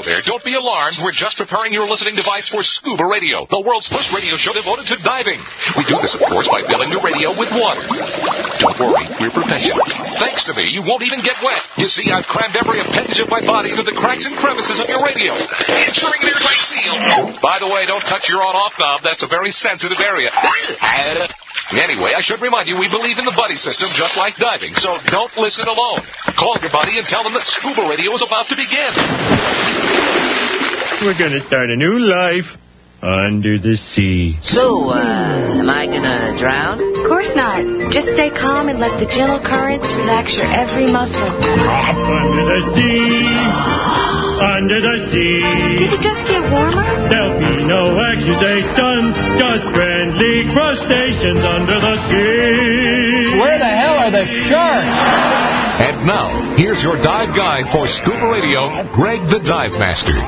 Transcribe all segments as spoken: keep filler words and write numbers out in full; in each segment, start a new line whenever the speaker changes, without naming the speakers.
there. Don't be alarmed. We're just preparing your listening device for Scuba Radio, the world's first radio show devoted to diving. We do this, of course, by filling your radio with water. Don't worry, we're professionals. Thanks to me, you won't even get wet. You see, I've crammed every appendage of my body into the cracks and crevices of your radio, ensuring an airtight seal. By the way, don't touch your on-off knob. That's a very sensitive area. Anyway, I should remind you, we believe in the buddy system just like diving, so don't listen alone. Call your buddy and tell them that Scuba Radio is about to begin.
We're going to start a new life under the sea.
So, uh, am I going to drown?
Of course not. Just stay calm and let the gentle currents relax your every muscle.
Drop under the sea, under the sea.
Did it just get warmer?
There'll be no accusations, just friendly crustaceans under the sea.
Where the hell are the sharks?
And now, here's your dive guide for Scuba Radio, Greg the Dive Master.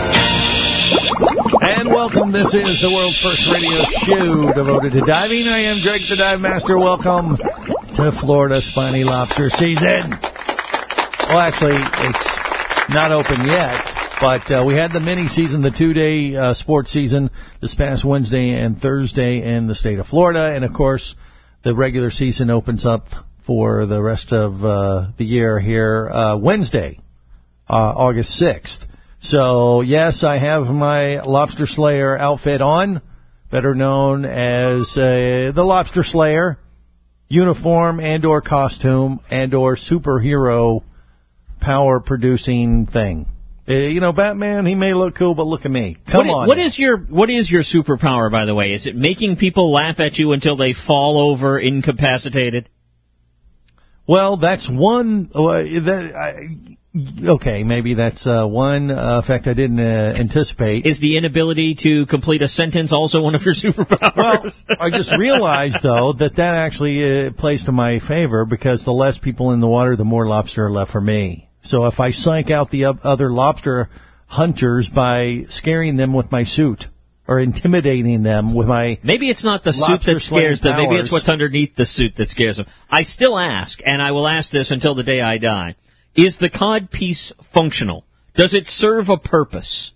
And welcome. This is the world's first radio show devoted to diving. I am Greg the Dive Master. Welcome to Florida Spiny Lobster season. Well, actually, it's not open yet. But uh, we had the mini season, the two-day uh, sports season, this past Wednesday and Thursday in the state of Florida. And, of course, the regular season opens up for the rest of uh, the year here uh, Wednesday, uh, August sixth. So, yes, I have my Lobster Slayer outfit on, better known as uh, the Lobster Slayer uniform and or costume and or superhero power-producing thing. Uh, you know, Batman, he may look cool, but look at me. Come
what,
on.
What is your What is your superpower, by the way? Is it making people laugh at you until they fall over incapacitated?
Well, that's one. Uh, that, I, okay, maybe that's uh, one uh, effect I didn't uh, anticipate.
Is the inability to complete a sentence also one of your superpowers?
Well, I just realized, though, that that actually uh, plays to my favor because the less people in the water, the more lobster are left for me. So if I psych out the other lobster hunters by scaring them with my suit or intimidating them with my
Maybe it's not the suit that scares them. Maybe it's what's underneath the suit that scares them. I still ask, and I will ask this until the day I die, is the cod piece functional? Does it serve a purpose?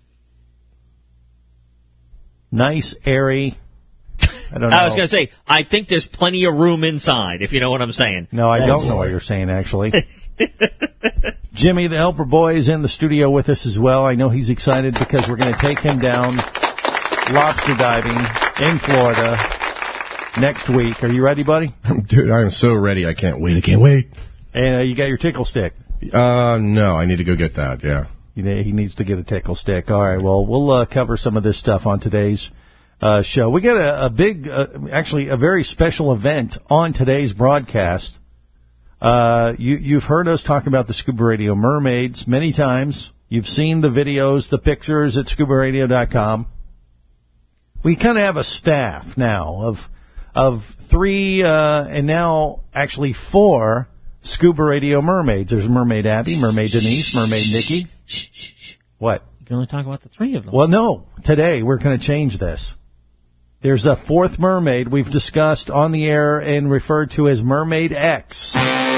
Nice, airy. I don't know.
I was going to say, I think there's plenty of room inside, if you know what I'm saying.
No, I That's... don't know what you're saying, actually. Jimmy, the helper boy, is in the studio with us as well. I know he's excited because we're going to take him down lobster diving in Florida next week. Are you ready, buddy?
Dude, I am so ready. I can't wait. I can't wait.
And uh, you got your tickle stick?
Uh, no, I need to go get that, yeah.
You know, he needs to get a tickle stick. All right, well, we'll uh, cover some of this stuff on today's uh, show. We got a, a big, uh, actually a very special event on today's broadcast. Uh, you, you've heard us talk about the Scuba Radio Mermaids many times. You've seen the videos, the pictures at scuba radio dot com. We kind of have a staff now of of three, uh, and now actually four Scuba Radio Mermaids. There's Mermaid Abby, Mermaid Denise, Mermaid Nikki. What?
You can only talk about the three of them.
Well, no. Today we're going to change this. There's a fourth mermaid we've discussed on the air and referred to as Mermaid X.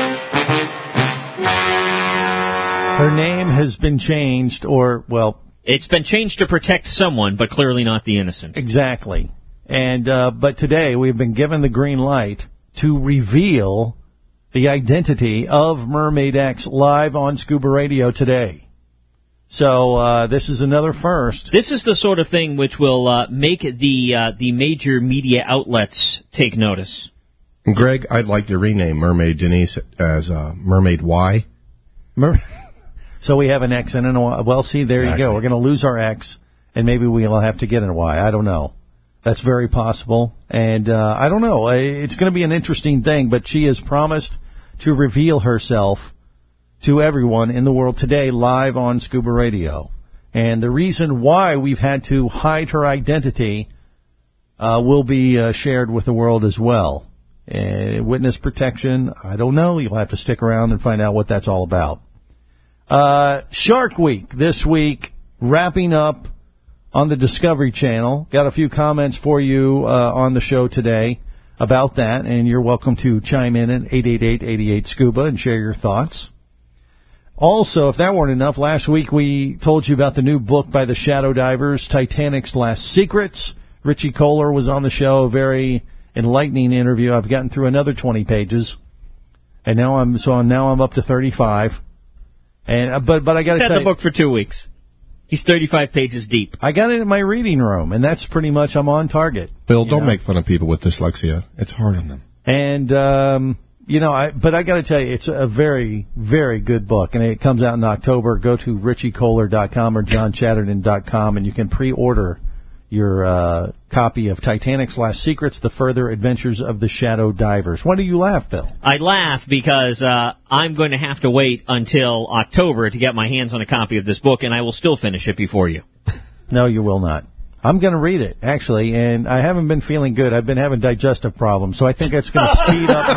Her name has been changed, or, well...
It's been changed to protect someone, but clearly not the innocent.
Exactly. And uh, but today we've been given the green light to reveal the identity of Mermaid X live on Scuba Radio today. So uh, this is another first.
This is the sort of thing which will uh, make the uh, the major media outlets take notice.
Greg, I'd like to rename Mermaid Denise as uh, Mermaid Y.
Mer- so we have an X and a Y. Well, see, there exactly. you go. We're going to lose our X, and maybe we'll have to get a Y. I don't know. That's very possible. And uh, I don't know. It's going to be an interesting thing, but she has promised to reveal herself to everyone in the world today live on Scuba Radio. And the reason why we've had to hide her identity uh, will be uh, shared with the world as well. Uh, witness protection, I don't know. You'll have to stick around and find out what that's all about. Uh, Shark Week this week, wrapping up on the Discovery Channel. Got a few comments for you uh, on the show today about that, and you're welcome to chime in at eight eight eight, eight eight, SCUBA and share your thoughts. Also, if that weren't enough, last week we told you about the new book by the Shadow Divers, Titanic's Last Secrets. Richie Kohler was on the show, a very enlightening interview. I've gotten through another twenty pages, and now I'm so now I'm up to thirty-five. And uh, but but I got to
tell
you,
the book for two weeks. He's thirty-five pages deep.
I got it in my reading room, and that's pretty much I'm on target.
Bill, don't
know?
make fun of people with dyslexia. It's hard on them.
And um, you know, I but I got to tell you, it's a very very good book, and it comes out in October. Go to richie kohler dot com or john chatterton dot com, and you can pre-order your uh, copy of Titanic's Last Secrets, The Further Adventures of the Shadow Divers. Why do you laugh, Bill?
I laugh because uh, I'm going to have to wait until October to get my hands on a copy of this book, and I will still finish it before you.
No, you will not. I'm going to read it, actually, and I haven't been feeling good. I've been having digestive problems, so I think it's going to speed up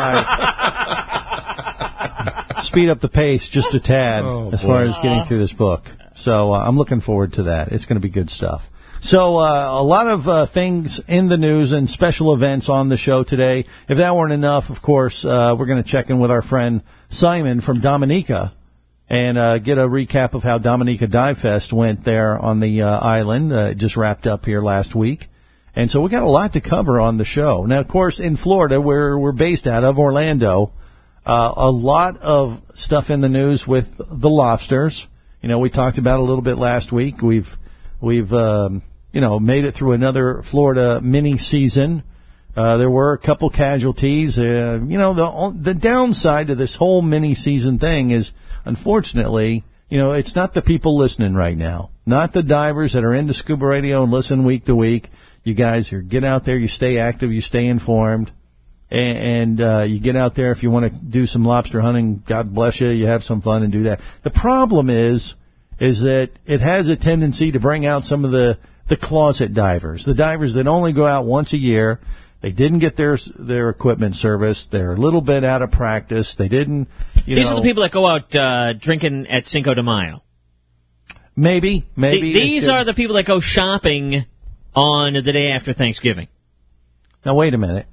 my... speed up the pace just a tad oh, as far as getting through this book. So uh, I'm looking forward to that. It's going to be good stuff. So uh, a lot of uh, things in the news and special events on the show today. If that weren't enough, of course, uh, we're going to check in with our friend Simon from Dominica and uh, get a recap of how Dominica Dive Fest went there on the uh, island. Uh, it just wrapped up here last week. And so we got a lot to cover on the show. Now, of course, in Florida, where we're based out of, Orlando, uh, a lot of stuff in the news with the lobsters. You know, we talked about it a little bit last week. We've, we've, um, you know, made it through another Florida mini season. Uh, there were a couple casualties. Uh, you know, the the downside to this whole mini season thing is, unfortunately, you know, it's not the people listening right now, not the divers that are into scuba radio and listen week to week. You guys are get out there, you stay active, you stay informed, and, and uh, you get out there if you want to do some lobster hunting. God bless you. You have some fun and do that. The problem is, is that it has a tendency to bring out some of the the closet divers, the divers that only go out once a year. They didn't get their their equipment serviced. They're a little bit out of practice. They didn't, you
These
know.
are the people that go out uh, drinking at Cinco de Mayo.
Maybe, maybe.
The, these are the people that go shopping on the day after Thanksgiving.
Now, wait a minute.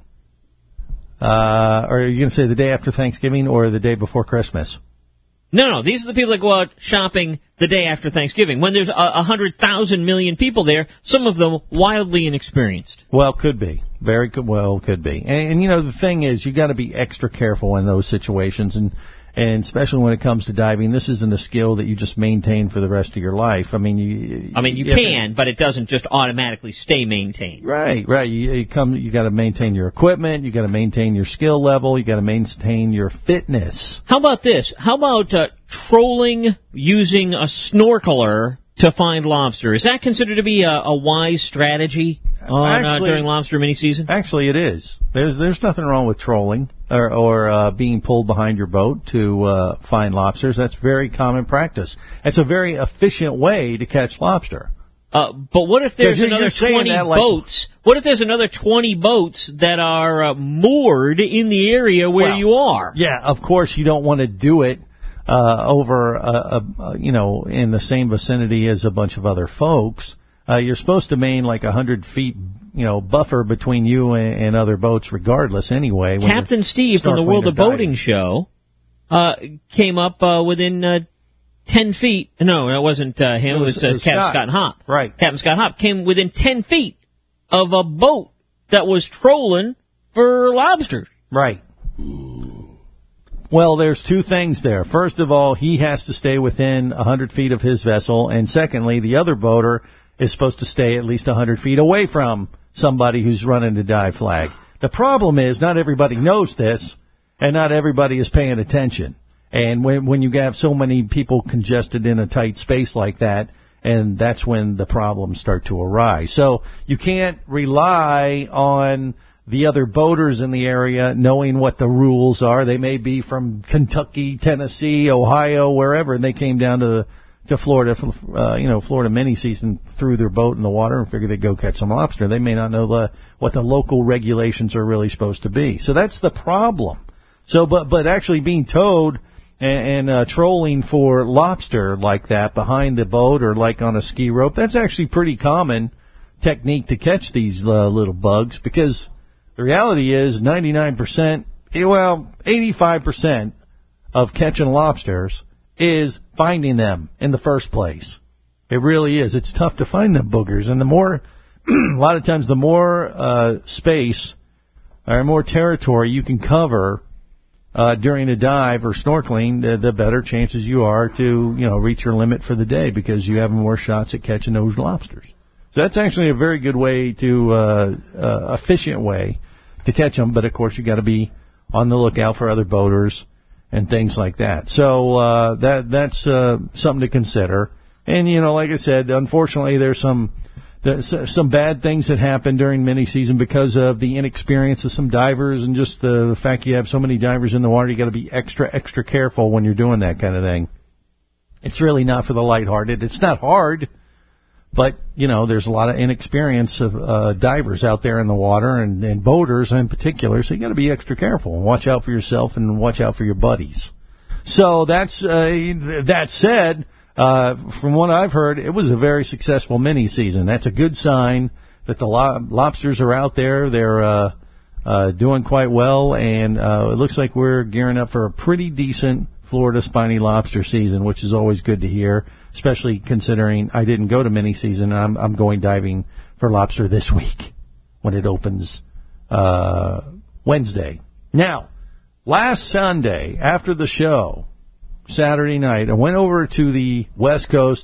Uh, are you going to say the day after Thanksgiving or the day before Christmas?
No, no, these are the people that go out shopping the day after Thanksgiving. When there's a, a hundred thousand million people there, some of them wildly inexperienced.
Well, could be. Very good. Well, could be. And, and you know, the thing is, you got to be extra careful in those situations, and and especially when it comes to diving. This isn't a skill that you just maintain for the rest of your life. I mean, you.
I mean, you can, to, but it doesn't just automatically stay maintained.
Right, right. You, you come. You got to maintain your equipment. You got to maintain your skill level. You got to maintain your fitness.
How about this? How about uh, trolling using a snorkeler to find lobster? Is that considered to be a, a wise strategy on, actually, uh, during lobster mini-season?
Actually, it is. There's there's nothing wrong with trolling or, or uh, being pulled behind your boat to uh, find lobsters. That's very common practice. It's a very efficient way to catch lobster.
Uh, but what if there's another twenty
that, like,
boats? What if there's another twenty boats that are uh, moored in the area where
well,
you are?
Yeah, of course you don't want to do it uh, over, a, a, a, you know, in the same vicinity as a bunch of other folks. Uh, you're supposed to maintain like a hundred feet, you know, buffer between you and, and other boats, regardless. Anyway, when
Captain Steve from the World of Boating show uh, came up uh, within uh, ten feet. No, it wasn't uh, him. It was, it was, uh, it was Captain Scott. Scott Hopp.
Right.
Captain Scott Hopp came within ten feet of a boat that was trolling for lobsters.
Right. Well, there's two things there. First of all, he has to stay within a hundred feet of his vessel, and secondly, the other boater is supposed to stay at least a hundred feet away from somebody who's running the dive flag. The problem is not everybody knows this, and not everybody is paying attention. And when when you have so many people congested in a tight space like that, and that's when the problems start to arise. So you can't rely on the other boaters in the area knowing what the rules are. They may be from Kentucky, Tennessee, Ohio, wherever, and they came down to the to Florida, uh, you know, Florida mini season, threw their boat in the water and figured they'd go catch some lobster. They may not know the, what the local regulations are really supposed to be. So that's the problem. So, but, but actually being towed and, and uh, trolling for lobster like that behind the boat or like on a ski rope, that's actually pretty common technique to catch these uh, little bugs, because the reality is ninety-nine percent, well, eighty-five percent of catching lobsters is finding them in the first place. It really is. It's tough to find them boogers. And the more, a lot of times, the more uh, space or more territory you can cover uh, during a dive or snorkeling, the, the better chances you are to, you know, reach your limit for the day because you have more shots at catching those lobsters. So that's actually a very good way to, uh, uh, efficient way to catch them. But of course, you got to be on the lookout for other boaters and things like that. So uh, that that's uh, something to consider. And, you know, like I said, unfortunately, there's some some bad things that happen during mini season because of the inexperience of some divers and just the, the fact you have so many divers in the water. You got to be extra, extra careful when you're doing that kind of thing. It's really not for the lighthearted. It's not hard, but, you know, there's a lot of inexperience of uh, divers out there in the water and, and boaters in particular, so you got to be extra careful and watch out for yourself and watch out for your buddies. So that's uh, that said, uh, from what I've heard, it was a very successful mini season. That's a good sign that the lo- lobsters are out there. They're uh, uh, doing quite well, and uh, it looks like we're gearing up for a pretty decent Florida spiny lobster season, which is always good to hear, especially considering I didn't go to mini season. I'm, I'm going diving for lobster this week when it opens uh, Wednesday. Now, last Sunday after the show, Saturday night, I went over to the West Coast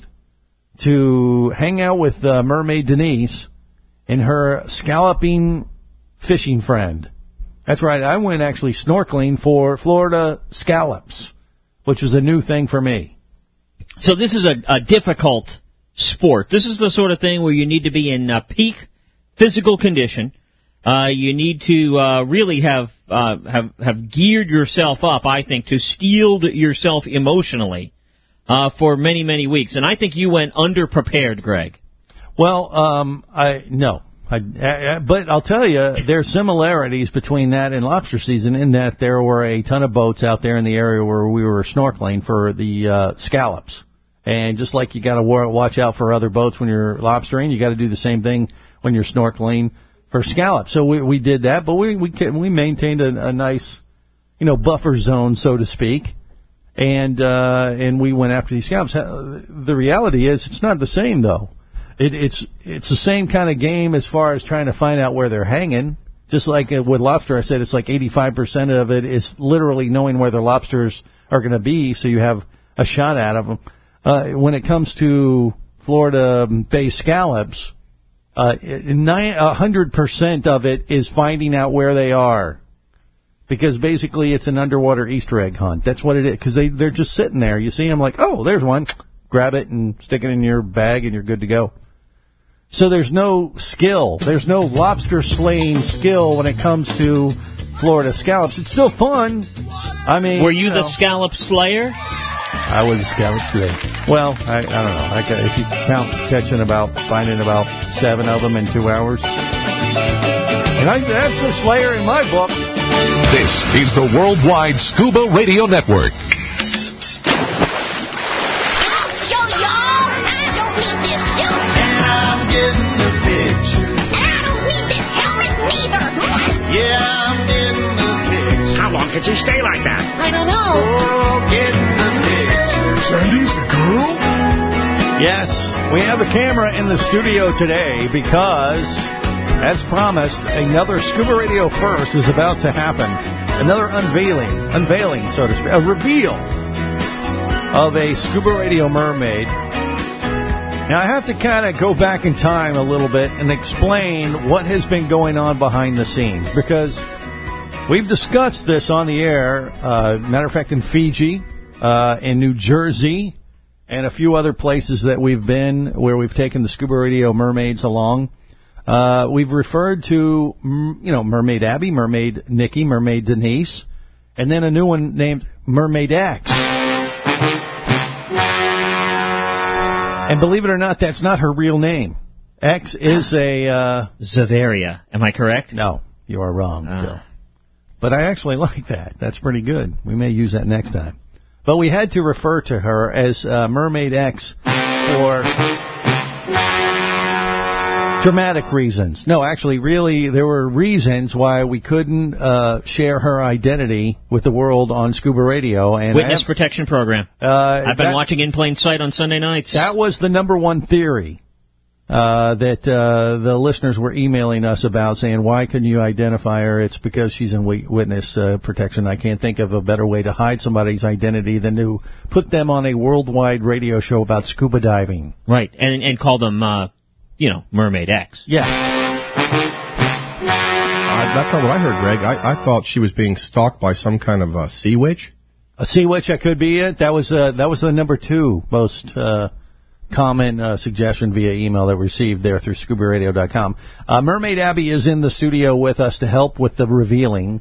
to hang out with uh, Mermaid Denise and her scalloping fishing friend. That's right, I went actually snorkeling for Florida scallops, which was a new thing for me.
So this is a, a difficult sport. This is the sort of thing where you need to be in uh, peak physical condition. Uh, you need to uh, really have, uh, have have geared yourself up, I think, to steeled yourself emotionally uh, for many, many weeks. And I think you went underprepared, Greg.
Well, um, I no. I, I, but I'll tell you, there are similarities between that and lobster season in that there were a ton of boats out there in the area where we were snorkeling for the uh, scallops. And just like you got to watch out for other boats when you're lobstering, you got to do the same thing when you're snorkeling for scallops. So we, we did that, but we we we maintained a, a nice, you know, buffer zone, so to speak. And uh, and we went after these scallops. The reality is, it's not the same though. It, it's it's the same kind of game as far as trying to find out where they're hanging. Just like with lobster, I said it's like eighty-five percent of it is literally knowing where the lobsters are going to be, so you have a shot at them. Uh, when it comes to Florida Bay scallops, uh, nine, one hundred percent of it is finding out where they are. Because basically it's an underwater Easter egg hunt. That's what it is, because they, they're just sitting there. You see them like, oh, there's one. Grab it and stick it in your bag and you're good to go. So there's no skill. There's no lobster slaying skill when it comes to Florida scallops. It's still fun. I mean,
were you,
you know,
the scallop slayer?
I was a scallop slayer. Well, I, I don't know. I, if you count catching about, finding about seven of them in two hours, and I, that's a slayer in my book.
This is the Worldwide Scuba Radio Network.
Could you stay like that?
I don't know.
Oh, get the picture.
Sandy's a girl?
Yes, we have a camera in the studio today because, as promised, another Scuba Radio First is about to happen. Another unveiling, unveiling, so to speak, a reveal of a Scuba Radio mermaid. Now, I have to kind of go back in time a little bit and explain what has been going on behind the scenes, because we've discussed this on the air, uh, matter of fact, in Fiji, uh, in New Jersey, and a few other places that we've been where we've taken the Scuba Radio mermaids along. Uh, we've referred to, you know, Mermaid Abby, Mermaid Nikki, Mermaid Denise, and then a new one named Mermaid X. And believe it or not, that's not her real name. X is a... Uh,
Zavaria. Am I correct?
No, you are wrong,
uh.
Bill. But I actually like that. That's pretty good. We may use that next time. But we had to refer to her as uh, Mermaid X for Dramatic reasons. No, actually, really, there were reasons why we couldn't uh, share her identity with the world on Scuba Radio. And
Witness
have,
Protection Program.
Uh,
I've been
that,
watching In Plain Sight on Sunday nights.
That was the number one theory uh, that uh, the listeners were emailing us about, saying, why couldn't you identify her? It's because she's in witness uh, protection. I can't think of a better way to hide somebody's identity than to put them on a worldwide radio show about scuba diving.
Right, and and call them... Uh, You know, Mermaid X.
Yeah.
Uh, that's not what I heard, Greg. I, I thought she was being stalked by some kind of uh, sea witch.
A sea witch, that could be it. That was uh, that was the number two most uh, common uh, suggestion via email that we received there through scuba radio dot com. Uh, Mermaid Abby is in the studio with us to help with the revealing.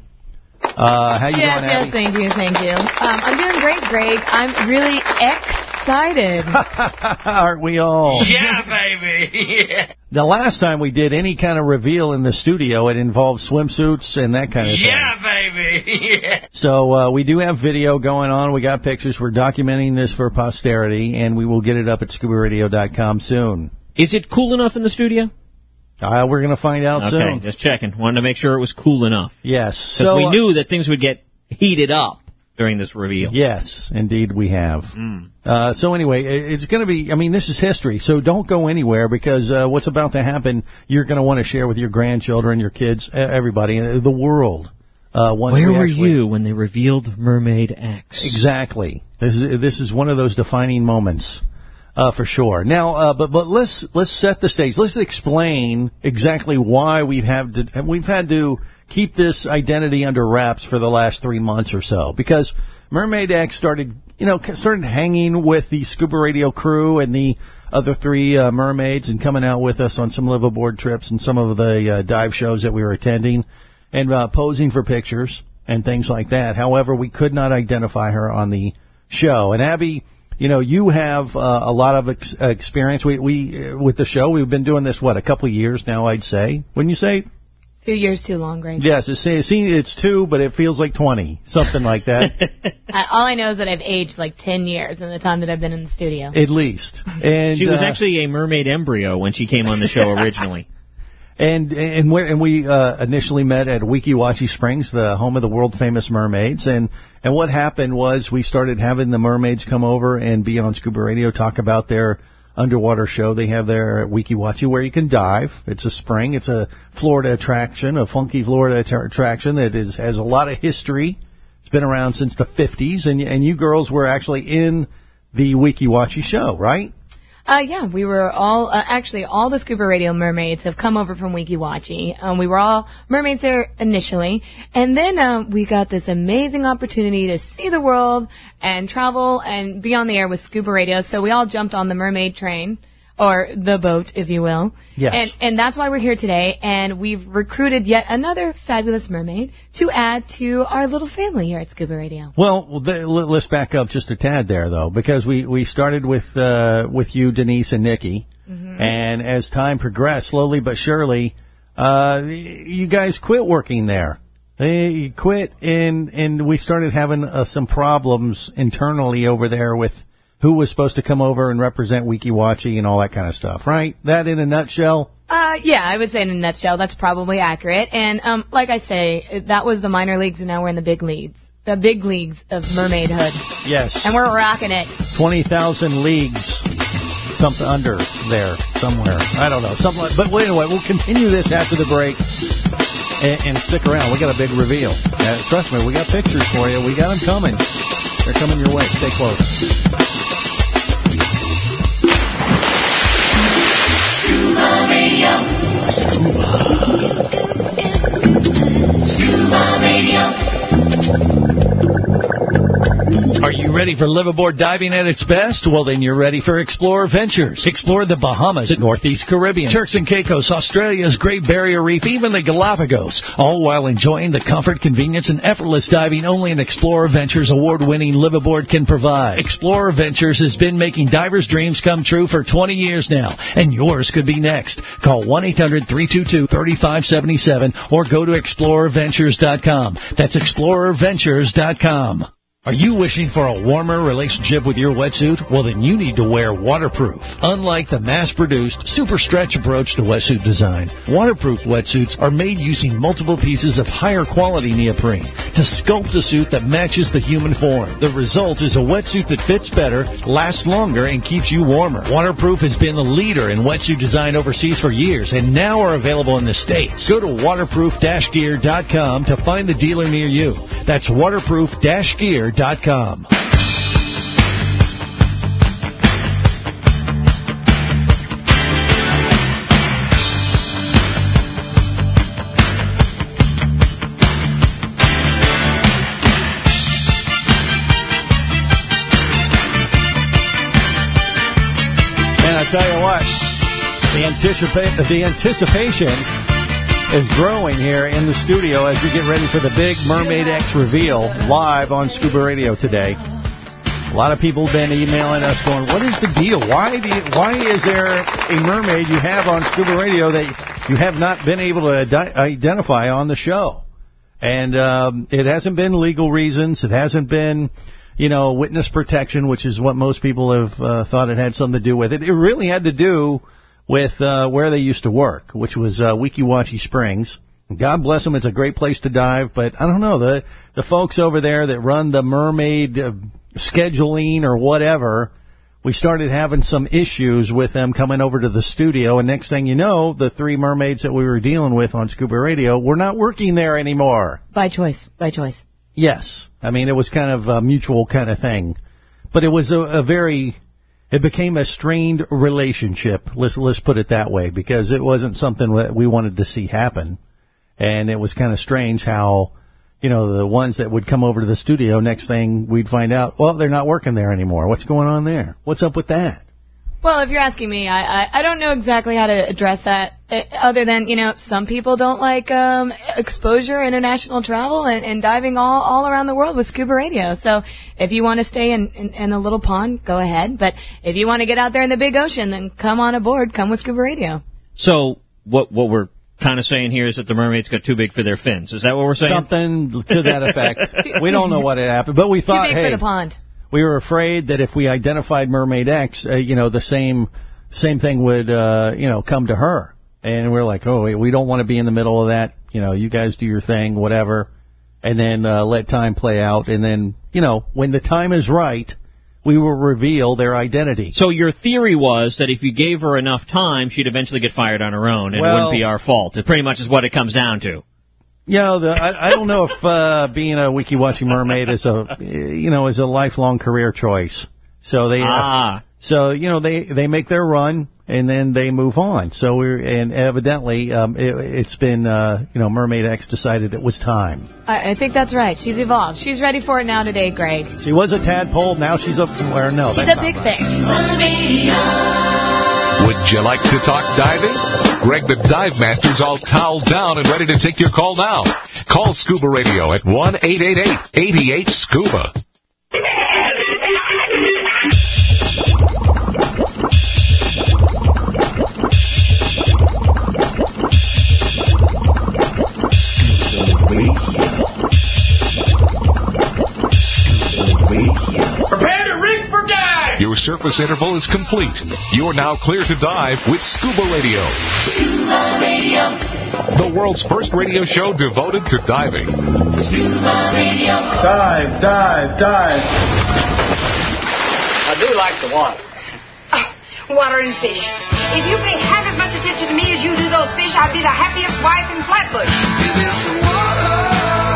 Uh, how you
yes,
doing,
yes,
Abby?
thank you, thank you. Um, I'm doing great, Greg. I'm really excited.
Aren't we all?
Yeah, baby. Yeah.
The last time we did any kind of reveal in the studio, it involved swimsuits and that kind of thing.
Yeah, baby. Yeah.
So uh, we do have video going on. We got pictures. We're documenting this for posterity, and we will get it up at scuba radio dot com soon.
Is it cool enough in the studio?
Uh, we're going to find out
okay,
soon.
Okay, just checking. Wanted to make sure it was cool enough.
Yes.
Because
so,
we
uh,
knew that things would get heated up during this reveal.
Yes, indeed we have.
Mm.
Uh, so anyway, it's going to be, I mean, this is history, so don't go anywhere because uh, what's about to happen, you're going to want to share with your grandchildren, your kids, everybody, the world. Uh, once
Where
we
were
actually...
you when they revealed Mermaid X?
Exactly. This is this is one of those defining moments. Uh, for sure. Now, uh, but but let's let's set the stage. Let's explain exactly why we've had to we've had to keep this identity under wraps for the last three months or so. Because Mermaid X started, you know, started hanging with the Scuba Radio crew and the other three uh, mermaids and coming out with us on some live aboard trips and some of the uh, dive shows that we were attending and uh, posing for pictures and things like that. However, we could not identify her on the show. And Abby, you know, you have uh, a lot of ex- experience. We, we uh, with the show, we've been doing this, what, a couple of years now, I'd say. Wouldn't you say?
Two years too long, Greg.
Yes, it's, it's, it's two, but it feels like twenty, something like that.
I, all I know is that I've aged like ten years in the time that I've been in the studio.
At least. And
she was
uh,
actually a mermaid embryo when she came on the show originally.
And and we and we uh, initially met at Weeki Wachee Springs, the home of the world famous mermaids. And and what happened was we started having the mermaids come over and be on Scuba Radio, talk about their underwater show they have there at Weeki Wachee, where you can dive. It's a spring. It's a Florida attraction, a funky Florida att- attraction that is has a lot of history. It's been around since the fifties, and and you girls were actually in the Weeki Wachee show, right?
Uh, yeah, we were all, uh, actually, all the Scuba Radio mermaids have come over from Weeki Wachee. Um, we were all mermaids there initially, and then um, we got this amazing opportunity to see the world and travel and be on the air with Scuba Radio, so we all jumped on the mermaid train, or the boat, if you will.
Yes.
And, and that's why we're here today, and we've recruited yet another fabulous mermaid to add to our little family here at Scuba Radio.
Well, the, let's back up just a tad there, though, because we, we started with uh, with you, Denise, and Nikki, mm-hmm. and as time progressed, slowly but surely, uh, you guys quit working there. They quit, and, and we started having uh, some problems internally over there with who was supposed to come over and represent Weeki Wachee and all that kind of stuff, right? That in a nutshell?
Uh, yeah, I would say in a nutshell, that's probably accurate. And, um, like I say, that was the minor leagues, and now we're in the big leagues. The big leagues of mermaidhood.
Yes.
And we're rocking it.
twenty thousand leagues, something under there, somewhere. I don't know. Something like, but anyway, we'll continue this after the break. And, and stick around. We got a big reveal. Uh, trust me, we got pictures for you. We got them coming. They're coming your way. Stay close.
Scuba Radio. Scuba. Scuba Radio.
Are you ready for liveaboard diving at its best? Well, then you're ready for Explorer Ventures. Explore the Bahamas, the Northeast Caribbean, Turks and Caicos, Australia's Great Barrier Reef, even the Galapagos, all while enjoying the comfort, convenience, and effortless diving only an Explorer Ventures award-winning liveaboard can provide. Explorer Ventures has been making divers' dreams come true for twenty years now, and yours could be next. Call one eight hundred three two two three five seven seven or go to explorer ventures dot com. That's explorer ventures dot com. Are you wishing for a warmer relationship with your wetsuit? Well, then you need to wear waterproof. Unlike the mass-produced super stretch approach to wetsuit design, waterproof wetsuits are made using multiple pieces of higher quality neoprene to sculpt a suit that matches the human form. The result is a wetsuit that fits better, lasts longer, and keeps you warmer. Waterproof has been the leader in wetsuit design overseas for years and now are available in the States. Go to waterproof dash gear dot com to find the dealer near you. That's waterproof dash gear dot com. I tell you what, the, anticipa- the anticipation is growing here in the studio as we get ready for the big Mermaid X reveal live on Scuba Radio today. A lot of people have been emailing us going, what is the deal? Why do you, why is there a mermaid you have on Scuba Radio that you have not been able to ad- identify on the show? And um, it hasn't been legal reasons. It hasn't been... you know, witness protection, which is what most people have uh, thought it had something to do with. It, it really had to do with uh, where they used to work, which was uh, Weeki Wachee Springs. God bless them, it's a great place to dive, but I don't know, the the folks over there that run the mermaid uh, scheduling or whatever, we started having some issues with them coming over to the studio, and next thing you know, the three mermaids that we were dealing with on Scuba Radio were not working there anymore.
By choice, by choice.
Yes. I mean, it was kind of a mutual kind of thing. But it was a, a very, it became a strained relationship, let's, let's put it that way, because it wasn't something that we wanted to see happen. And it was kind of strange how, you know, the ones that would come over to the studio, next thing we'd find out, well, they're not working there anymore. What's going on there? What's up with that?
Well, if you're asking me, I, I, I don't know exactly how to address that, uh, other than, you know, some people don't like um, exposure, international travel, and, and diving all, all around the world with Scuba Radio. So if you want to stay in, in, in a little pond, go ahead. But if you want to get out there in the big ocean, then come on aboard, come with Scuba Radio.
So what what we're kind of saying here is that the mermaids got too big for their fins. Is that what we're saying?
Something to that effect. We don't know what had happened, but we thought,
too big
hey...
for the pond.
We were afraid that if we identified Mermaid X, uh, you know, the same same thing would, uh, you know, come to her. And we're like, oh, we don't want to be in the middle of that. You know, you guys do your thing, whatever. And then uh, let time play out. And then, you know, when the time is right, we will reveal their identity.
So your theory was that if you gave her enough time, she'd eventually get fired on her own, and
well,
it wouldn't be our fault. It pretty much is what it comes down to.
You know, the, I, I don't know if uh, being a Weeki Wachee mermaid is a, you know, is a lifelong career choice. So they,
ah.
uh, so you know, they they make their run and then they move on. So we're and evidently um, it, it's been, uh, you know, Mermaid X decided it was time.
I, I think that's right. She's evolved. She's ready for it now today, Greg.
She was a tadpole. Now she's a, or no,
she's
that's
a big
not
fish.
Would you like to talk diving? Greg the Dive Master's all toweled down and ready to take your call now. Call Scuba Radio at one eight eight eight, eight eight, SCUBA.
Prepare to rig for dive!
Your surface interval is complete. You're now clear to dive with Scuba Radio.
Scuba Radio.
The world's first radio show devoted to diving.
Scuba Radio.
Dive, dive, dive.
I do like the water.
Oh, water and fish. If you paid half as much attention to me as you do those fish, I'd be the happiest wife in Flatbush. Give me some water.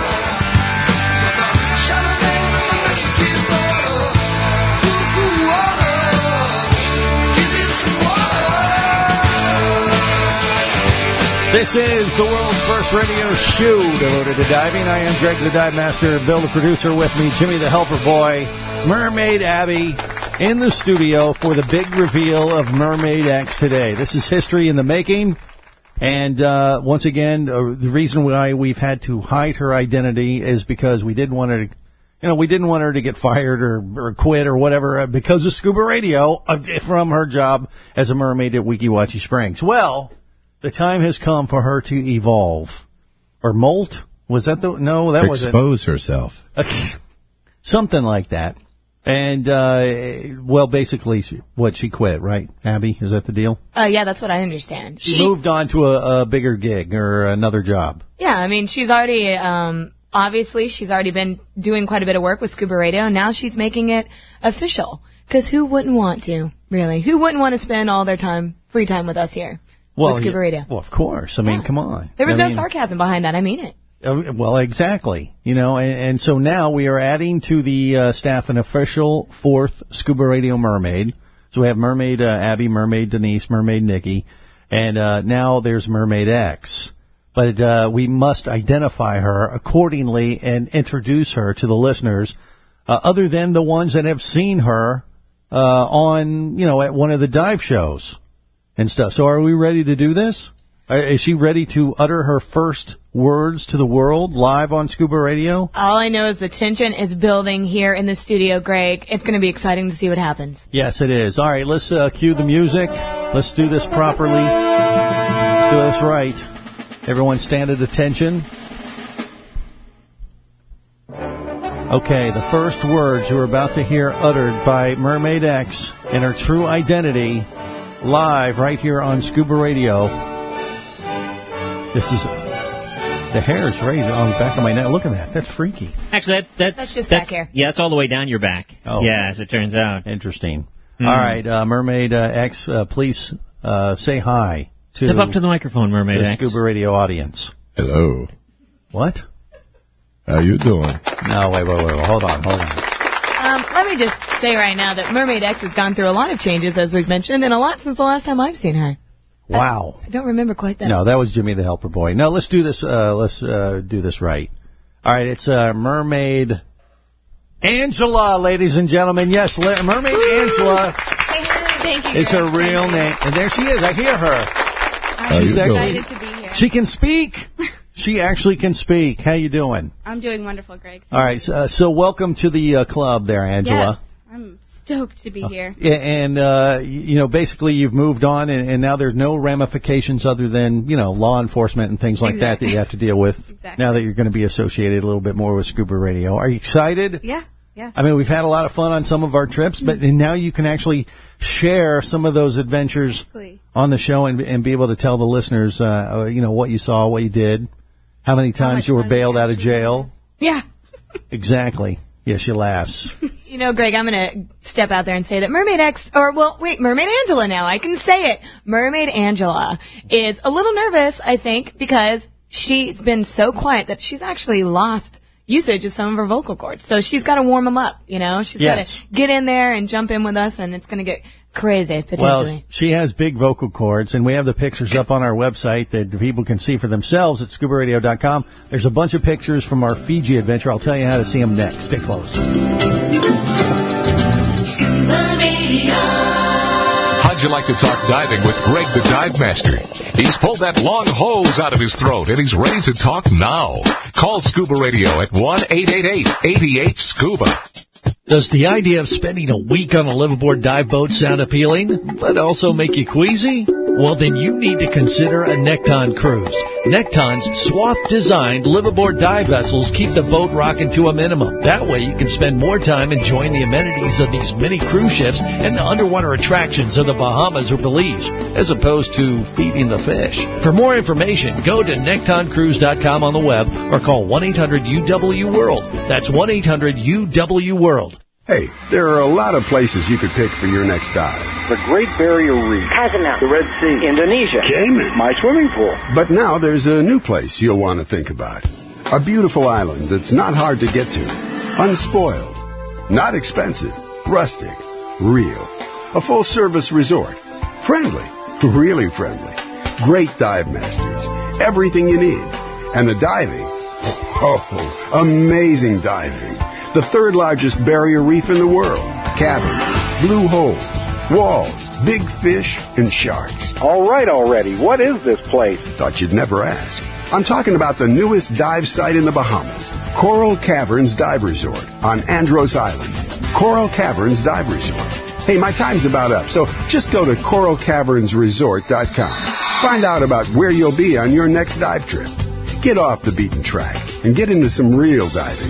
This is the world's first radio show devoted to diving. I am Greg the Dive Master, Bill the producer, with me, Jimmy the helper boy, Mermaid Abby in the studio for the big reveal of Mermaid X today. This is history in the making, and uh, once again, uh, the reason why we've had to hide her identity is because we didn't want her to, you know, we didn't want her to get fired or, or quit or whatever uh, because of Scuba Radio uh, from her job as a mermaid at Weeki Wachee Springs. Well, the time has come for her to evolve. Or molt? Was that the... No, that wasn't...
Expose herself.
something like that. And, uh, well, basically, she, what, she quit, right, Abby? Is that the deal?
Uh, yeah, that's what I understand.
She, she moved on to a, a bigger gig or another job.
Yeah, I mean, she's already, um, obviously, she's already been doing quite a bit of work with Scuba Radio, and now she's making it official. Because who wouldn't want to, really? Who wouldn't want to spend all their time, free time with us here
well,
with Scuba
yeah,
Radio?
Well, of course. I mean,
yeah.
come on.
There was
I
no
mean,
sarcasm behind that. I mean it.
Uh, well, exactly. You know, and, and so now we are adding to the uh, staff an official fourth Scuba Radio mermaid. So we have Mermaid uh, Abby, Mermaid Denise, Mermaid Nikki, and uh, now there's Mermaid X. But uh, we must identify her accordingly and introduce her to the listeners, uh, other than the ones that have seen her uh, on, you know, at one of the dive shows and stuff. So are we ready to do this? Is she ready to utter her first words to the world live on Scuba Radio?
All I know is the tension is building here in the studio, Greg. It's going to be exciting to see what happens.
Yes, it is. All right, let's uh, cue the music. Let's do this properly. Let's do this right. Everyone stand at attention. Okay, the first words you're about to hear uttered by Mermaid X in her true identity live right here on Scuba Radio. This is, the hair is raised on the back of my neck. Look at that. That's freaky.
Actually, that, that's...
That's just
that's,
back here.
Yeah, it's all the way down your back.
Oh.
Yeah, as it turns out.
Interesting.
Mm.
All right, uh, Mermaid uh, X, uh, please uh, say hi to...
Step up to the microphone, Mermaid
the
X.
Scuba Radio audience.
Hello.
What?
How you doing?
No, wait, wait, wait, wait. Hold on, hold on.
Um, let me just say right now that Mermaid X has gone through a lot of changes, as we've mentioned, and a lot since the last time I've seen her.
Wow.
I don't remember quite that.
No, that was Jimmy the Helper Boy. No, let's do this, uh, let's uh, do this right. All right, it's uh, Mermaid Angela, ladies and gentlemen. Yes, Mermaid Woo! Angela
Thank you,
is her real name. And there she is. I hear her.
I'm
She's
excited
actually,
to be here.
She can speak. She actually can speak. How you doing?
I'm doing wonderful, Greg.
All right, so, uh, so welcome to the uh, club there, Angela.
Yes, I'm stoked to be here.
Yeah, and, uh, you know, basically you've moved on, and, and now there's no ramifications other than, you know, law enforcement and things like exactly. that that you have to deal with.
Exactly.
Now that you're going to be associated a little bit more with Scuba Radio. Are you excited?
Yeah, yeah.
I mean, we've had a lot of fun on some of our trips, but and now you can actually share some of those adventures exactly. on the show and, and be able to tell the listeners, uh, you know, what you saw, what you did, how many times how you were bailed out of jail.
Yeah.
Exactly. Yeah, she laughs.
You know, Greg, I'm going to step out there and say that Mermaid X, or, well, wait, Mermaid Angela now. I can say it. Mermaid Angela is a little nervous, I think, because she's been so quiet that she's actually lost usage of some of her vocal cords. So she's got to warm them up, you know? She's
yes.
got to get in there and jump in with us, and it's going to get crazy, potentially.
Well, she has big vocal cords, and we have the pictures up on our website that people can see for themselves at scuba radio dot com. There's a bunch of pictures from our Fiji adventure. I'll tell you how to see them next. Stay close.
Scuba Radio.
How'd you like to talk diving with Greg the Dive Master? He's pulled that long hose out of his throat, and he's ready to talk now. Call Scuba Radio at one eight eight eight, eight eight, SCUBA.
Does the idea of spending a week on a liveaboard dive boat sound appealing, but also make you queasy? Well, then you need to consider a Nekton cruise. Nekton's swath-designed liveaboard dive vessels keep the boat rocking to a minimum. That way you can spend more time enjoying the amenities of these mini cruise ships and the underwater attractions of the Bahamas or Belize, as opposed to feeding the fish. For more information, go to nekton cruise dot com on the web or call one eight hundred U W world. That's one eight hundred U W world.
Hey, there are a lot of places you could pick for your next dive.
The Great Barrier Reef,
Cozumel,
the Red Sea,
Indonesia,
Cayman, my swimming pool.
But now there's a new place you'll want to think about. A beautiful island that's not hard to get to. Unspoiled. Not expensive. Rustic. Real. A full-service resort. Friendly. Really friendly. Great dive masters. Everything you need. And the diving. Oh, amazing diving. The third largest barrier reef in the world. Caverns, blue holes, walls, big fish, and sharks.
All right already. What is this place?
Thought you'd never ask. I'm talking about the newest dive site in the Bahamas. Coral Caverns Dive Resort on Andros Island. Coral Caverns Dive Resort. Hey, my time's about up, so just go to coral caverns resort dot com. Find out about where you'll be on your next dive trip. Get off the beaten track and get into some real diving.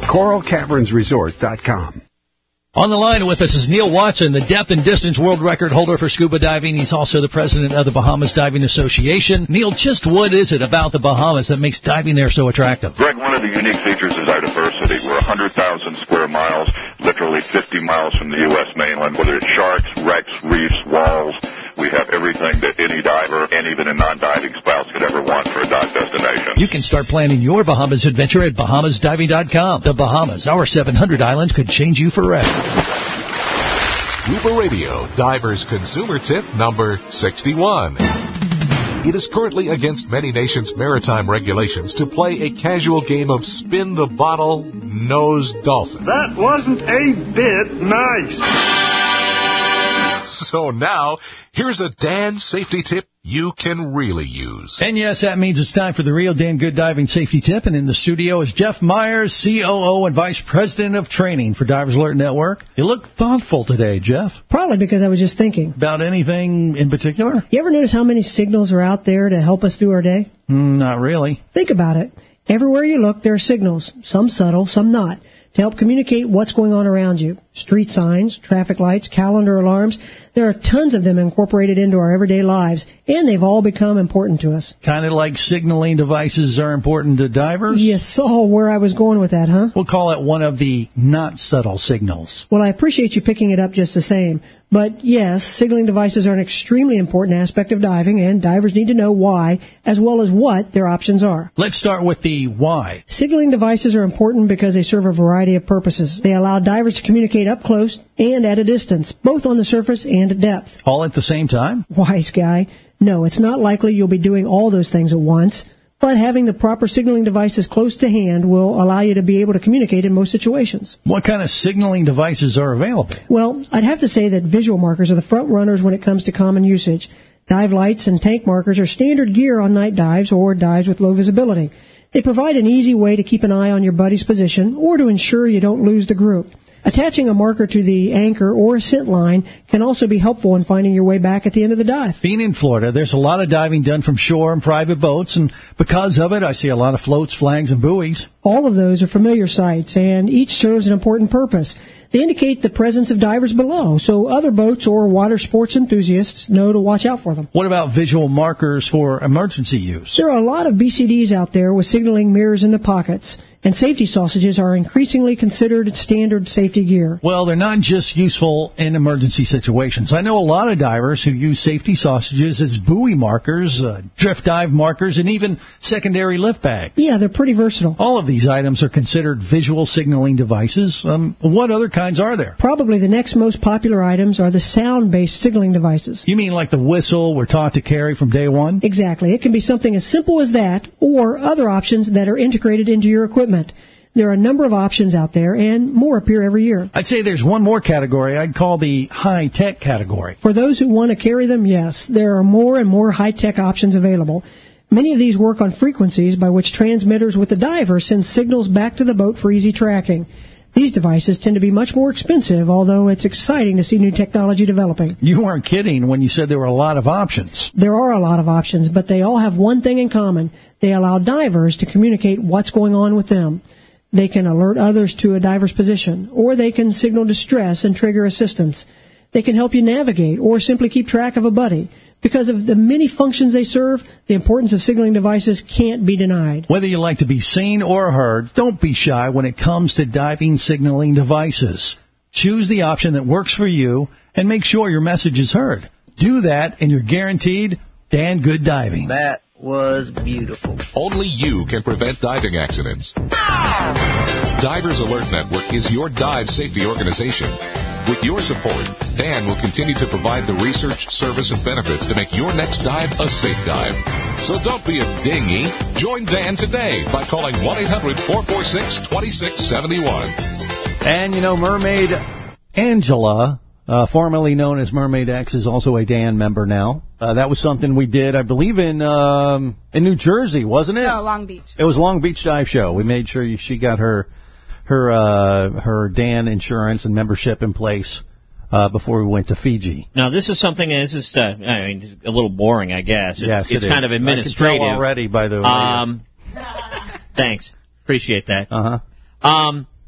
coral caverns resort dot com.
On the line with us is Neil Watson, the depth and distance world record holder for scuba diving. He's also the president of the Bahamas Diving Association. Neil, just what is it about the Bahamas that makes diving there so attractive?
Greg, one of the unique features is our diversity. We're one hundred thousand square miles, literally fifty miles from the U S mainland, whether it's sharks, wrecks, reefs, walls. We have everything that any diver and even a non-diving spouse could ever want for a dive destination.
You can start planning your Bahamas adventure at Bahamas Diving dot com. The Bahamas, our seven hundred islands could change you forever.
Scuba Radio, Diver's Consumer Tip number sixty-one. It is currently against many nations' maritime regulations to play a casual game of spin the bottle, nose dolphin.
That wasn't a bit nice.
So now, here's a Dan safety tip you can really use.
And yes, that means it's time for the real Dan Good Diving Safety Tip. And in the studio is Jeff Myers, C O O and Vice President of Training for Divers Alert Network. You look thoughtful today, Jeff.
Probably because I was just thinking.
About anything in particular?
You ever notice how many signals are out there to help us through our day?
Mm, not really.
Think about it. Everywhere you look, there are signals, some subtle, some not, to help communicate what's going on around you. Street signs, traffic lights, calendar alarms. There are tons of them incorporated into our everyday lives, and they've all become important to us.
Kind of like signaling devices are important to divers?
You saw where I was going with that, huh?
We'll call it one of the not subtle signals.
Well, I appreciate you picking it up just the same. But yes, signaling devices are an extremely important aspect of diving, and divers need to know why, as well as what their options are.
Let's start with the why.
Signaling devices are important because they serve a variety of purposes. They allow divers to communicate up close and at a distance, both on the surface and at depth.
All at the same time?
Wise guy. No, it's not likely you'll be doing all those things at once, but having the proper signaling devices close to hand will allow you to be able to communicate in most situations.
What kind of signaling devices are available?
Well, I'd have to say that visual markers are the front runners when it comes to common usage. Dive lights and tank markers are standard gear on night dives or dives with low visibility. They provide an easy way to keep an eye on your buddy's position or to ensure you don't lose the group. Attaching a marker to the anchor or scent line can also be helpful in finding your way back at the end of the dive.
Being in Florida, there's a lot of diving done from shore and private boats, and because of it, I see a lot of floats, flags, and buoys.
All of those are familiar sights, and each serves an important purpose. They indicate the presence of divers below, so other boats or water sports enthusiasts know to watch out for them.
What about visual markers for emergency use?
There are a lot of B C Ds out there with signaling mirrors in the pockets, and safety sausages are increasingly considered standard safety gear.
Well, they're not just useful in emergency situations. I know a lot of divers who use safety sausages as buoy markers, uh, drift dive markers, and even secondary lift bags.
Yeah, they're pretty versatile.
All of these items are considered visual signaling devices. Um, what other kinds are there?
Probably the next most popular items are the sound-based signaling devices.
You mean like the whistle we're taught to carry from day one?
Exactly. It can be something as simple as that, or other options that are integrated into your equipment. There are a number of options out there, and more appear every year.
I'd say there's one more category I'd call the high-tech category.
For those who want to carry them, yes, there are more and more high-tech options available. Many of these work on frequencies by which transmitters with the diver send signals back to the boat for easy tracking. These devices tend to be much more expensive, although it's exciting to see new technology developing.
You weren't kidding when you said there were a lot of options.
There are a lot of options, but they all have one thing in common. They allow divers to communicate what's going on with them. They can alert others to a diver's position, or they can signal distress and trigger assistance. They can help you navigate or simply keep track of a buddy. Because of the many functions they serve, the importance of signaling devices can't be denied.
Whether you like to be seen or heard, don't be shy when it comes to diving signaling devices. Choose the option that works for you and make sure your message is heard. Do that and you're guaranteed Dan Good Diving.
That was beautiful.
Only you can prevent diving accidents. Divers Alert Network is your dive safety organization. With your support, Dan will continue to provide the research, service, and benefits to make your next dive a safe dive. So don't be a dinghy. Join Dan today by calling one eight hundred four four six two six seven one.
And, you know, Mermaid Angela, uh, formerly known as Mermaid X, is also a Dan member now. Uh, that was something we did, I believe, in um, in New Jersey, wasn't it?
No, Long Beach.
It was Long Beach Dive Show. We made sure she got her her uh, her Dan insurance and membership in place uh, before we went to Fiji.
Now, this is something, this is, uh, I mean, a little boring, I guess. It's,
yes, it
it's
is.
kind of administrative.
I can tell already by the way.
Um, thanks. Appreciate that.
Uh-huh.
Um,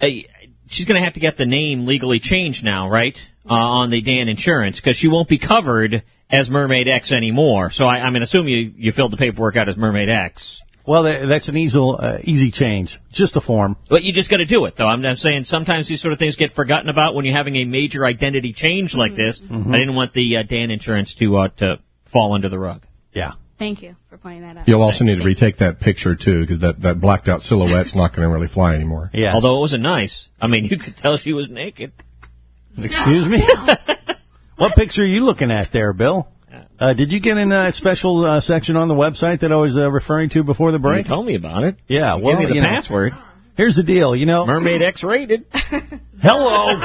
uh, she's going to have to get the name legally changed now, right, uh, on the Dan Insurance, because she won't be covered as Mermaid X anymore. So I, I'm going to assume you, you filled the paperwork out as Mermaid X.
Well, that's an easy, uh, easy change. Just a form.
But you just got to do it, though. I'm, I'm saying sometimes these sort of things get forgotten about when you're having a major identity change like this.
Mm-hmm.
I didn't want the uh, Dan Insurance to uh, to fall under the rug.
Yeah.
Thank you for pointing that out.
You'll also need to retake that picture, too, because that, that blacked out silhouette's not going to really fly anymore.
Yeah.
Although it wasn't nice. I mean, you could tell she was naked.
Excuse me? What picture are you looking at there, Bill? Uh, did you get in a special uh, section on the website that I was uh, referring to before the break?
You told me about it.
Yeah,
you
well,
gave me the
you know,
password.
Here's the deal, you know.
Mermaid X rated.
Hello.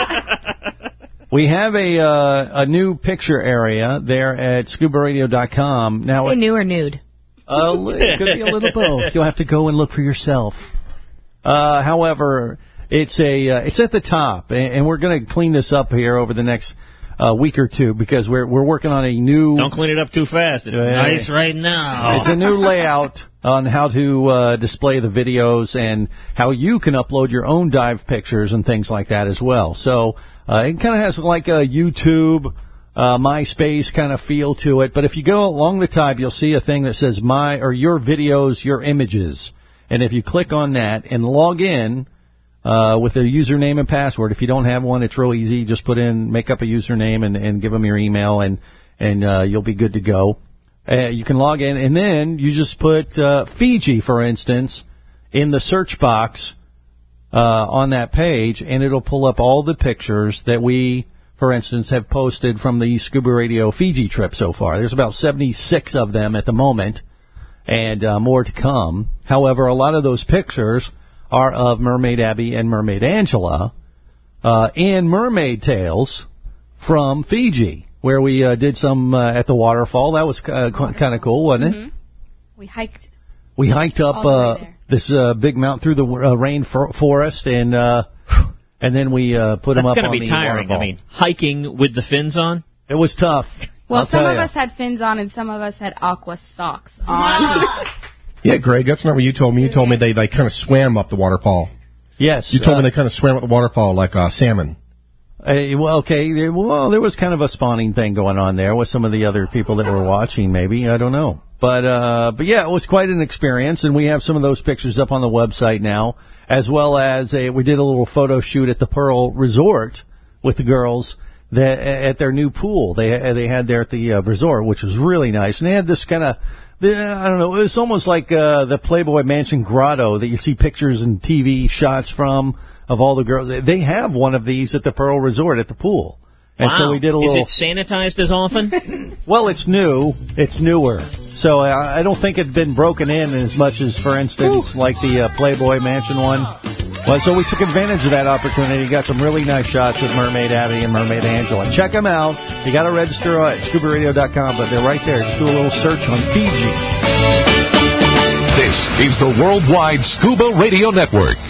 We have a uh, a new picture area there at scuba radio dot com. Now,
Say new or nude?
Uh, it could be a little both. You'll have to go and look for yourself. Uh, however, it's a uh, it's at the top, and, and we're going to clean this up here over the next uh, week or two because we're we're working on a new.
Don't clean it up too fast. It's uh, nice right now.
It's a new layout on how to uh, display the videos and how you can upload your own dive pictures and things like that as well. So uh, it kind of has like a YouTube, uh, MySpace kind of feel to it. But if you go along the top, you'll see a thing that says my or your videos, your images. And if you click on that and log in uh, with a username and password, if you don't have one, it's real easy. Just put in, make up a username and, and give them your email, and and uh, you'll be good to go. Uh, you can log in, and then you just put uh, Fiji, for instance, in the search box uh, on that page, and it'll pull up all the pictures that we, for instance, have posted from the Scuba Radio Fiji trip so far. There's about seventy-six of them at the moment, and uh, more to come. However, a lot of those pictures are of Mermaid Abby and Mermaid Angela uh, in mermaid tails from Fiji, where we uh, did some uh, at the waterfall. That was uh, kind of cool, wasn't it?
Mm-hmm. We hiked.
We hiked up uh, this uh, big mountain through the uh, rain for- forest, and uh, and then we uh, put
That's
them up
gonna
on
be
the
tiring.
waterfall.
I mean, hiking with the fins on.
It was tough.
Well,
I'll
some
tell
of
ya.
us had fins on, and some of us had aqua socks on.
Yeah, Greg, that's not what you told me. You told me they, they kind of swam up the waterfall.
Yes.
You told
uh,
me they kind of swam up the waterfall like uh, salmon.
Uh, well, okay. There, well, there was kind of a spawning thing going on there with some of the other people that were watching. Maybe, I don't know, but uh, but yeah, it was quite an experience, and we have some of those pictures up on the website now, as well as a we did a little photo shoot at the Pearl Resort with the girls that at their new pool they they had there at the uh, resort, which was really nice, and they had this kind of. I don't know. It was almost like uh, the Playboy Mansion grotto that you see pictures and T V shots from of all the girls. They have one of these at the Pearl Resort at the pool. And
wow.
so we did a little.
Is it sanitized as often?
Well, it's new. It's newer. So I, I don't think it's been broken in as much as, for instance, Ooh. like the uh, Playboy Mansion one. Well, so we took advantage of that opportunity. Got some really nice shots with Mermaid Abby and Mermaid Angela. Check them out. You got to register at scuba radio dot com, but they're right there. Just do a little search on Fiji.
This is the Worldwide Scuba Radio Network.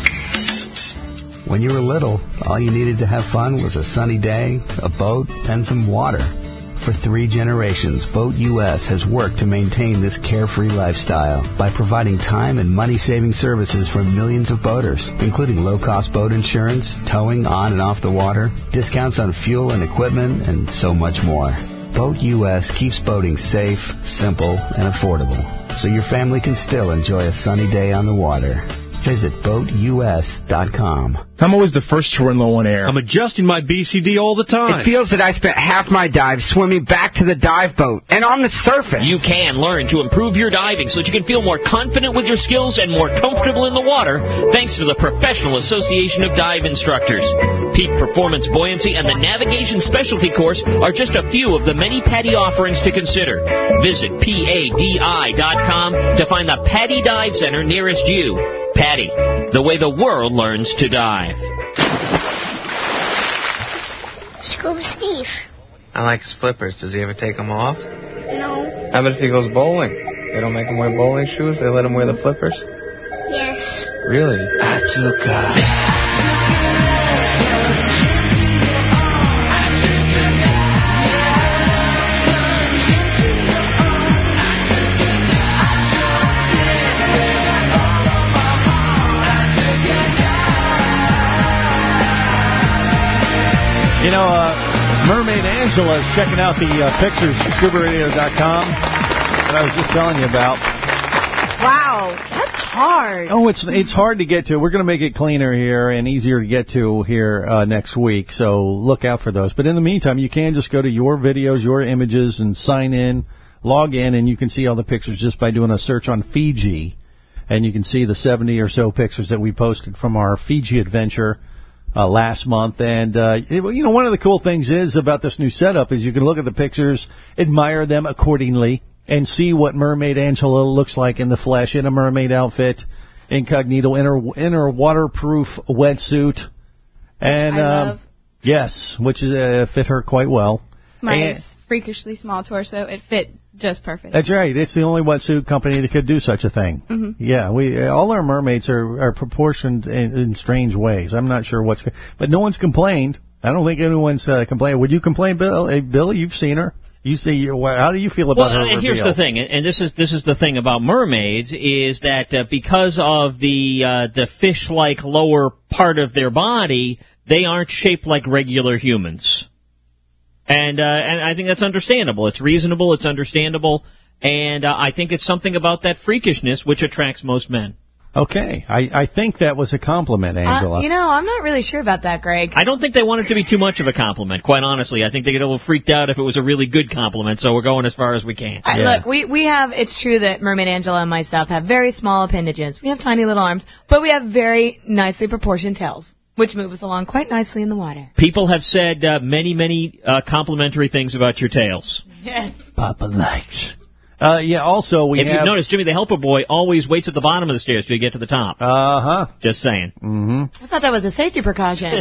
When you were little, all you needed to have fun was a sunny day, a boat, and some water. For three generations, Boat U S has worked to maintain this carefree lifestyle by providing time and money-saving services for millions of boaters, including low-cost boat insurance, towing on and off the water, discounts on fuel and equipment, and so much more. Boat U S keeps boating safe, simple, and affordable, so your family can still enjoy a sunny day on the water. Visit boat U S dot com.
I'm always the first to run low on air.
I'm adjusting my B C D all the time.
It feels that I spent half my dive swimming back to the dive boat and on the surface.
You can learn to improve your diving so that you can feel more confident with your skills and more comfortable in the water thanks to the Professional Association of Dive Instructors. Peak Performance Buoyancy and the Navigation Specialty Course are just a few of the many PADI offerings to consider. Visit P A D I dot com to find the PADI Dive Center nearest you. PADI, the way the world learns to dive.
Scuba Steve.
I like his flippers. Does he ever take them off?
No.
How about if he goes bowling? They don't make him wear bowling shoes? They let him wear the flippers?
Yes.
Really? Atsuka.
You know, uh, Mermaid Angela is checking out the uh, pictures at scuba radio dot com that I was just telling you about.
Wow, that's hard.
Oh, it's it's hard to get to. We're going to make it cleaner here and easier to get to here uh, next week, so look out for those. But in the meantime, you can just go to your videos, your images, and sign in, log in, and you can see all the pictures just by doing a search on Fiji. And you can see the seventy or so pictures that we posted from our Fiji adventure uh, last month. And, uh, it, you know, one of the cool things is about this new setup is you can look at the pictures, admire them accordingly, and see what Mermaid Angela looks like in the flesh, in a mermaid outfit, incognito, in her, in her waterproof wetsuit. And,
I
um,
love.
Yes, which is, uh, fit her quite well.
My
and,
freakishly small torso, it fit just perfect.
That's right. It's the only wetsuit company that could do such a thing.
Mm-hmm.
Yeah, we all our mermaids are, are proportioned in, in strange ways. I'm not sure what's, but no one's complained. I don't think anyone's uh, complained. Would you complain, Bill? Hey, Billy, you've seen her. You see, how do you feel about
well,
her?
And
reveal?
here's the thing, and this is this is the thing about mermaids is that uh, because of the uh, the fish-like lower part of their body, they aren't shaped like regular humans, and uh, and I think that's understandable. It's reasonable. It's understandable, and uh, I think it's something about that freakishness which attracts most men.
Okay, I, I think that was a compliment, Angela.
Uh, you know, I'm not really sure about that, Greg.
I don't think they want it to be too much of a compliment, quite honestly. I think they get a little freaked out if it was a really good compliment, so we're going as far as we can.
Uh,
yeah.
Look, we, we have, it's true that Mermaid Angela and myself have very small appendages. We have tiny little arms, but we have very nicely proportioned tails, which move us along quite nicely in the water.
People have said uh, many, many uh, complimentary things about your tails.
Yes.
Papa likes. Uh, yeah, also we
if
have...
you've noticed, Jimmy the Helper Boy always waits at the bottom of the stairs till you get to the top.
Uh-huh.
Just saying.
Mm-hmm.
I thought that was a safety precaution.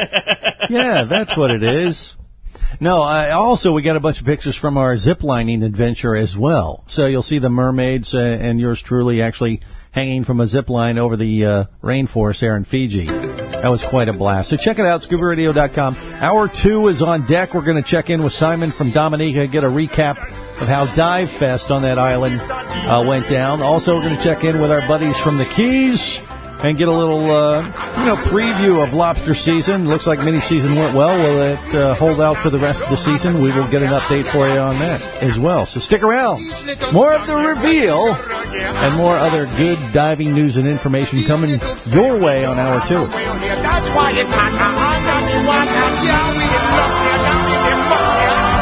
Yeah, that's what it is. No, I, also we got a bunch of pictures from our ziplining adventure as well. So you'll see the mermaids uh, and yours truly actually hanging from a zip line over the uh, rainforest there in Fiji. That was quite a blast. So check it out, scuba radio dot com. Hour two is on deck. We're going to check in with Simon from Dominica, get a recap of how Dive Fest on that island uh, went down. Also, we're going to check in with our buddies from the Keys and get a little, uh, you know, preview of lobster season. Looks like mini season went well. Will it uh, hold out for the rest of the season? We will get an update for you on that as well. So stick around. More of the reveal and more other good diving news and information coming your way on hour two.
That's why it's hot under the water. Yeah, we get love here down in the water.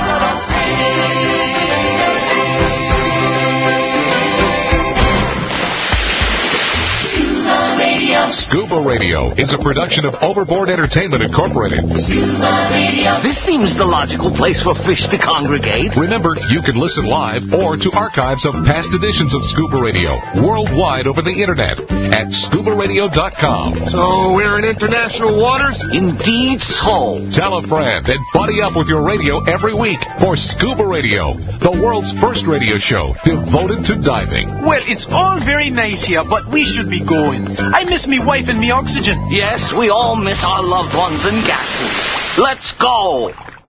Scuba Radio is a production of Overboard Entertainment Incorporated.
Scuba Radio.
This seems the logical place for fish to congregate.
Remember, you can listen live or to archives of past editions of Scuba Radio worldwide over the internet at scuba radio dot com.
So we're in international waters? Indeed so.
Tell a friend and buddy up with your radio every week for Scuba Radio, the world's first radio show devoted to diving.
Well, it's all very nice here, but we should be going. I miss me wife and me oxygen.
Yes, we all miss our loved ones and gases. Let's go.